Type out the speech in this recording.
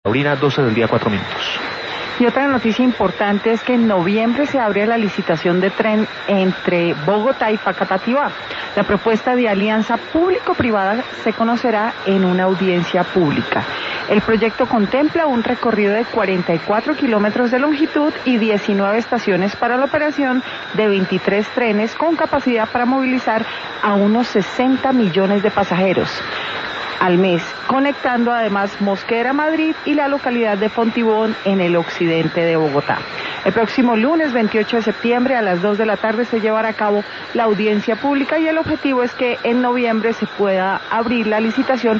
Paulina, 12 del día, 4 minutos. Y otra noticia importante es que en noviembre se abre la licitación de tren entre Bogotá y Facatativá. La propuesta de alianza público-privada se conocerá en una audiencia pública. El proyecto contempla un recorrido de 44 kilómetros de longitud y 19 estaciones para la operación de 23 trenes con capacidad para movilizar a unos 60 millones de pasajeros al mes, conectando además Mosquera, Madrid y la localidad de Fontibón en el occidente de Bogotá. El próximo lunes 28 de septiembre a las 2 de la tarde se llevará a cabo la audiencia pública y el objetivo es que en noviembre se pueda abrir la licitación